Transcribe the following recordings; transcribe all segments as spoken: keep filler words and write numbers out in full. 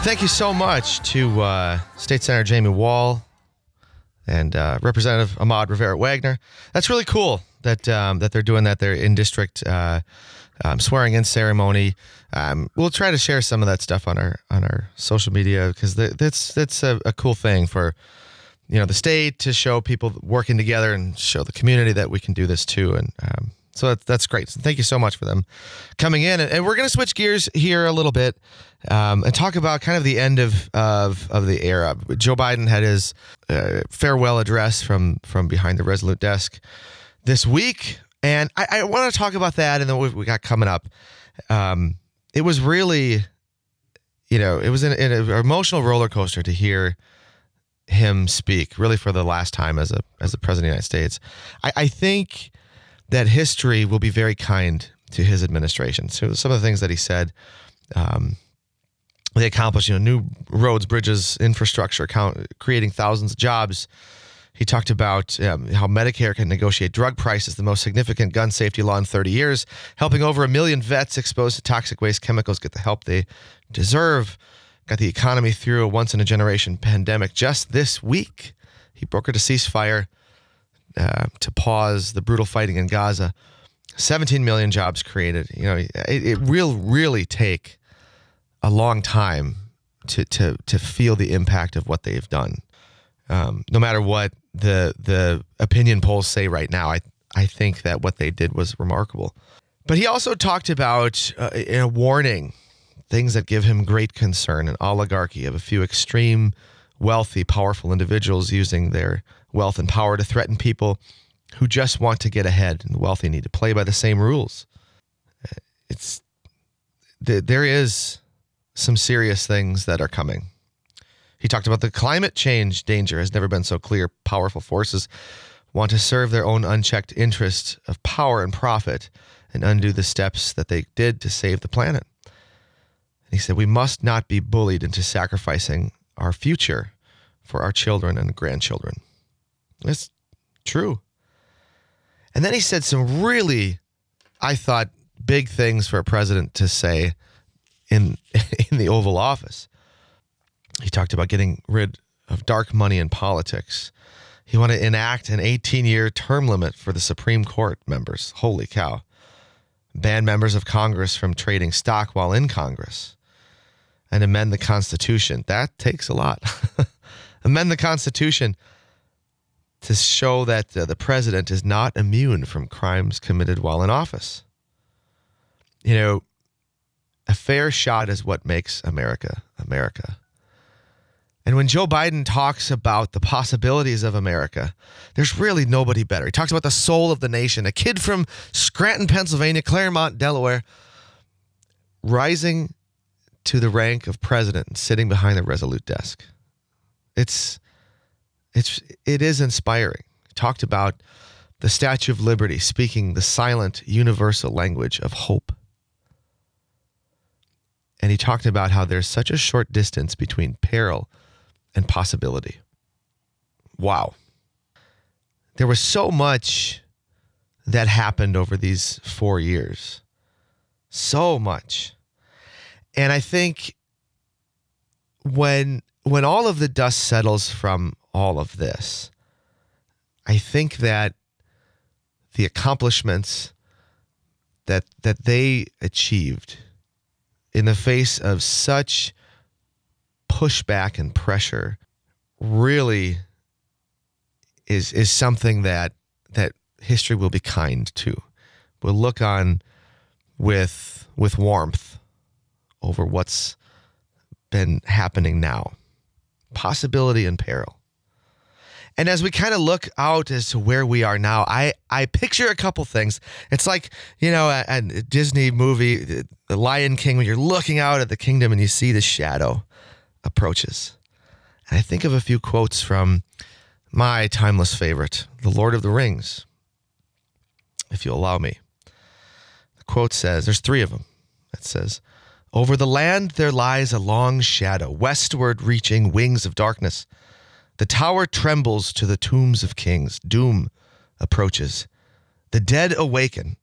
Thank you so much to uh, State Senator Jamie Wall and uh, Representative Ahmad Rivera-Wagner. That's really cool that um, that they're doing that. They're in district uh, um, swearing in ceremony. Um, we'll try to share some of that stuff on our on our social media because that's that's a, a cool thing for you know the state to show people working together and show the community that we can do this too. And um, so that's, that's great. So thank you so much for them coming in. And, and we're going to switch gears here a little bit um, and talk about kind of the end of of, of the era. Joe Biden had his uh, farewell address from from behind the Resolute desk this week. And I, I want to talk about that and then what we got coming up. Um, it was really, you know, it was an, an emotional roller coaster to hear him speak, really for the last time as a as the president of the United States. I, I think that history will be very kind to his administration. So some of the things that he said, um, they accomplished, you know, new roads, bridges, infrastructure, count, creating thousands of jobs. He talked about um, how Medicare can negotiate drug prices, the most significant gun safety law in thirty years, helping over a million vets exposed to toxic waste chemicals get the help they deserve. Got the economy through a once-in-a-generation pandemic. Just this week, he brokered a ceasefire uh, to pause the brutal fighting in Gaza. seventeen million jobs created. You know, it, it will really take a long time to to to feel the impact of what they've done. Um, no matter what the the opinion polls say right now, I I think that what they did was remarkable. But he also talked about uh, a warning. Things that give him great concern, an oligarchy of a few extreme, wealthy, powerful individuals using their wealth and power to threaten people who just want to get ahead, and the wealthy need to play by the same rules. It's there is some serious things that are coming. He talked about the climate change danger has never been so clear. Powerful forces want to serve their own unchecked interest of power and profit and undo the steps that they did to save the planet. He said, we must not be bullied into sacrificing our future for our children and grandchildren. That's true. And then he said some really, I thought, big things for a president to say in, in the Oval Office. He talked about getting rid of dark money in politics. He wanted to enact an eighteen-year term limit for the Supreme Court members. Holy cow. Ban members of Congress from trading stock while in Congress. And amend the Constitution. That takes a lot. Amend the Constitution to show that uh, the president is not immune from crimes committed while in office. You know, a fair shot is what makes America America. And when Joe Biden talks about the possibilities of America, there's really nobody better. He talks about the soul of the nation, a kid from Scranton, Pennsylvania, Claremont, Delaware, rising to the rank of president and sitting behind the Resolute desk. It's, it's, it is inspiring. He talked about the Statue of Liberty speaking the silent, universal language of hope. And he talked about how there's such a short distance between peril and possibility. Wow. There was so much that happened over these four years. So much. And I think when when all of the dust settles from all of this, I think that the accomplishments that that they achieved in the face of such pushback and pressure really is is something that that history will be kind to. We'll look on with with warmth over what's been happening now. Possibility and peril. And as we kind of look out as to where we are now, I, I picture a couple things. It's like, you know, a, a Disney movie, The Lion King, when you're looking out at the kingdom and you see the shadow approaches. And I think of a few quotes from my timeless favorite, The Lord of the Rings, if you'll allow me. The quote says, there's three of them. It says, over the land there lies a long shadow, westward reaching wings of darkness. The tower trembles to the tombs of kings. Doom approaches. The dead awaken,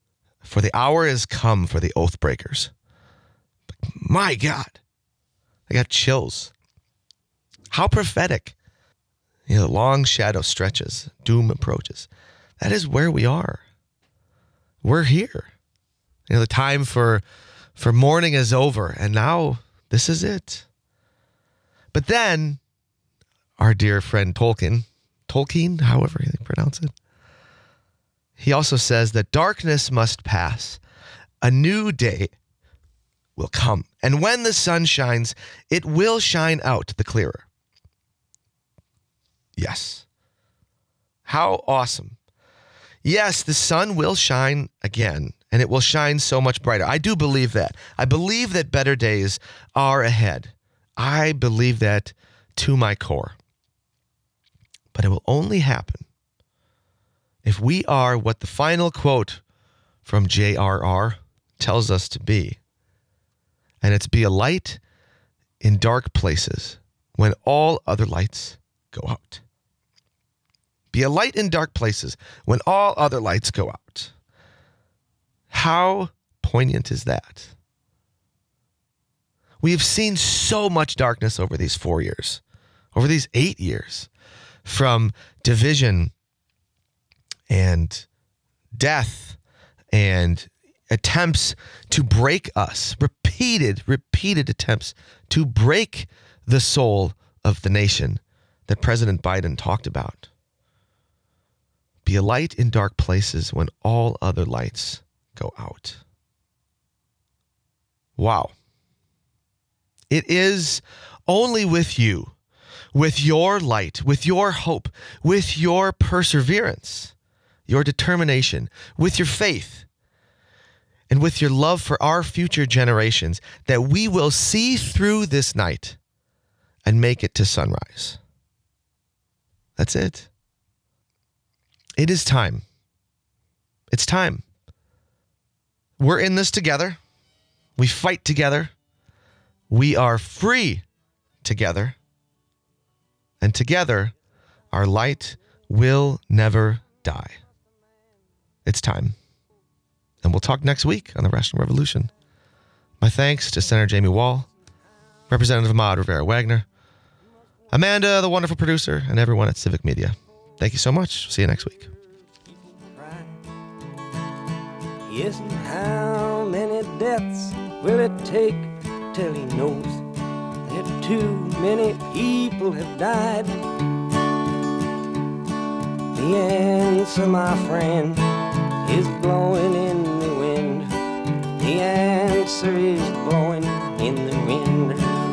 for the hour is come for the oath breakers. My God. I got chills. How prophetic. You know, long shadow stretches, doom approaches. That is where we are. We're here. You know, the time for for mourning is over, and now this is it. But then, our dear friend Tolkien, Tolkien, however you pronounce it, he also says that darkness must pass. A new day will come. And when the sun shines, it will shine out the clearer. Yes. How awesome. Yes, the sun will shine again, and it will shine so much brighter. I do believe that. I believe that better days are ahead. I believe that to my core. But it will only happen if we are what the final quote from J R R tells us to be. And it's be a light in dark places when all other lights go out. Be a light in dark places when all other lights go out. How poignant is that? We have seen so much darkness over these four years, over these eight years, from division and death and attempts to break us, repeated, repeated attempts to break the soul of the nation that President Biden talked about. Be a light in dark places when all other lights go out. Wow. It is only with you, with your light, with your hope, with your perseverance, your determination, with your faith, and with your love for our future generations that we will see through this night and make it to sunrise. That's it. It is time. It's time. We're in this together. We fight together. We are free together. And together, our light will never die. It's time. And we'll talk next week on the Rational Revolution. My thanks to Senator Jamie Wall, Representative Ahmad Rivera-Wagner, Amanda, the wonderful producer, and everyone at Civic Media. Thank you so much. See you next week. Yes, and how many deaths will it take till he knows that too many people have died? The answer, my friend, is blowing in the wind. The answer is blowing in the wind.